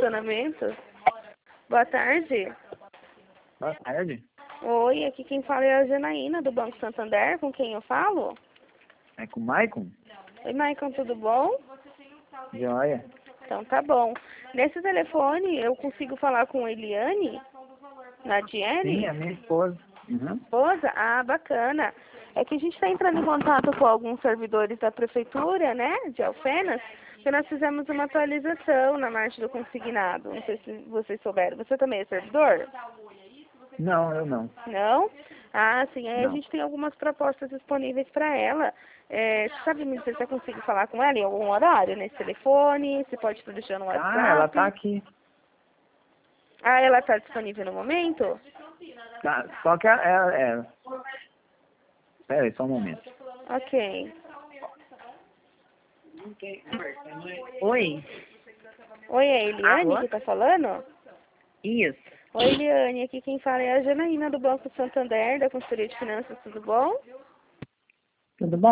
estacionamento. Boa tarde. Boa tarde. Oi, aqui quem fala é a Janaína, do Banco Santander. Com quem eu falo? É com o Maicon? Oi, Maicon, tudo bom? Joia. Então tá bom. Nesse telefone eu consigo falar com a Eliane? Nadiele? Sim, a minha esposa. Uhum. Esposa? Ah, bacana. É que a gente está entrando em contato com alguns servidores da prefeitura, né, de Alfenas, porque nós fizemos uma atualização na marcha do consignado. Não sei se vocês souberam. Você também é servidor? Não, eu não. Não? Ah, sim. Aí a Não. gente tem algumas propostas disponíveis para ela. Você sabe me dizer se eu consigo falar com ela em algum horário nesse telefone? Você pode estar deixando no WhatsApp? Ah, ela tá aqui. Ah, ela está disponível no momento? Tá, só que ela. Pera aí, só um momento. Ok. Oi, Oi, é a Eliane alô? que está falando? Isso. Oi, Eliane. Aqui quem fala é a Janaína do Banco Santander, da Consultoria de Finanças. Tudo bom? Tudo bom?